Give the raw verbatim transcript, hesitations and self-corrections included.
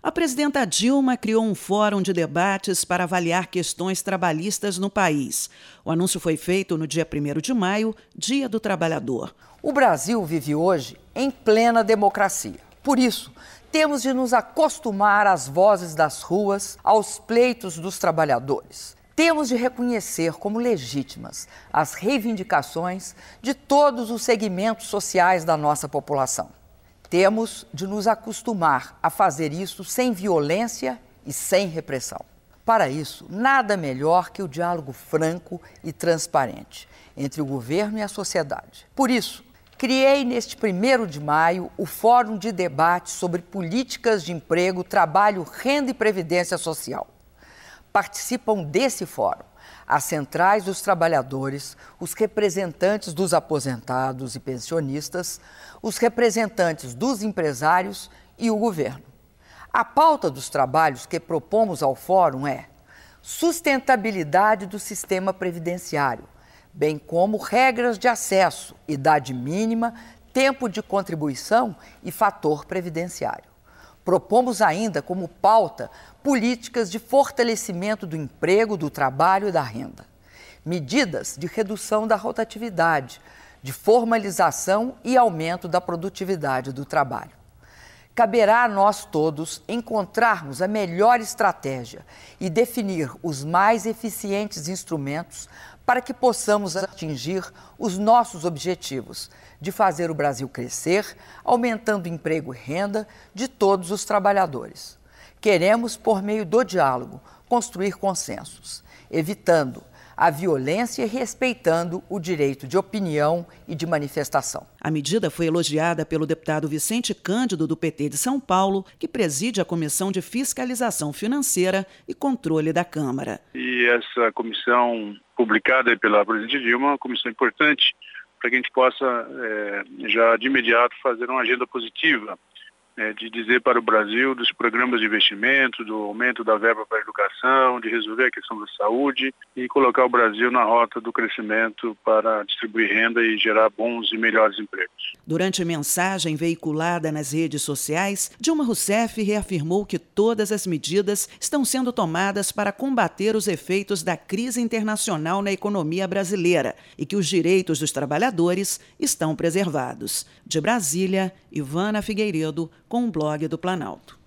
A presidenta Dilma criou um fórum de debates para avaliar questões trabalhistas no país. O anúncio foi feito no dia primeiro de maio, Dia do Trabalhador. O Brasil vive hoje em plena democracia. Por isso, temos de nos acostumar às vozes das ruas, aos pleitos dos trabalhadores. Temos de reconhecer como legítimas as reivindicações de todos os segmentos sociais da nossa população. Temos de nos acostumar a fazer isso sem violência e sem repressão. Para isso, nada melhor que o diálogo franco e transparente entre o governo e a sociedade. Por isso, criei neste primeiro de maio o Fórum de Debate sobre Políticas de Emprego, Trabalho, Renda e Previdência Social. Participam desse fórum as centrais dos trabalhadores, os representantes dos aposentados e pensionistas, os representantes dos empresários e o governo. A pauta dos trabalhos que propomos ao fórum é sustentabilidade do sistema previdenciário, bem como regras de acesso, idade mínima, tempo de contribuição e fator previdenciário. Propomos ainda como pauta políticas de fortalecimento do emprego, do trabalho e da renda. Medidas de redução da rotatividade, de formalização e aumento da produtividade do trabalho. Caberá a nós todos encontrarmos a melhor estratégia e definir os mais eficientes instrumentos para que possamos atingir os nossos objetivos de fazer o Brasil crescer, aumentando emprego e renda de todos os trabalhadores. Queremos, por meio do diálogo, construir consensos, evitando a violência e respeitando o direito de opinião e de manifestação. A medida foi elogiada pelo deputado Vicente Cândido, do P T de São Paulo, que preside a Comissão de Fiscalização Financeira e Controle da Câmara. E essa comissão publicada pela presidente Dilma é uma comissão importante para que a gente possa é, já de imediato fazer uma agenda positiva, é, de dizer para o Brasil dos programas de investimento, do aumento da verba para a educação, de resolver a questão da saúde e colocar o Brasil na rota do crescimento para distribuir renda e gerar bons e melhores empregos. Durante mensagem veiculada nas redes sociais, Dilma Rousseff reafirmou que todas as medidas estão sendo tomadas para combater os efeitos da crise internacional na economia brasileira e que os direitos dos trabalhadores estão preservados. De Brasília, Ivana Figueiredo, com o Blog do Planalto.